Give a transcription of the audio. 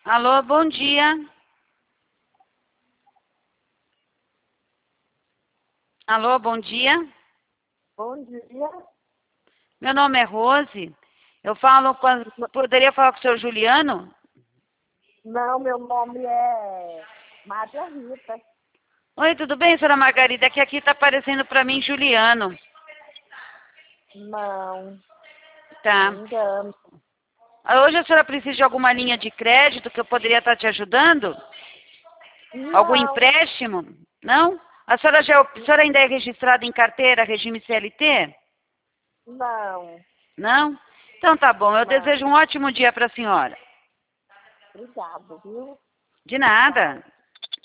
Alô, bom dia. Alô, bom dia. Bom dia. Meu nome é Rose. Eu falo poderia falar com o senhor Juliano? Não, meu nome é Maria Rita. Oi, tudo bem, senhora Margarida? É que aqui está aparecendo para mim Juliano. Não, Tá. me engano. Hoje a senhora precisa de alguma linha de crédito que eu poderia estar te ajudando? Algum Não, empréstimo? Não? A senhora ainda é registrada em carteira, regime CLT? não, Não? Então tá bom, eu não. desejo um ótimo dia para a senhora. Obrigado, viu? De Tchau. nada.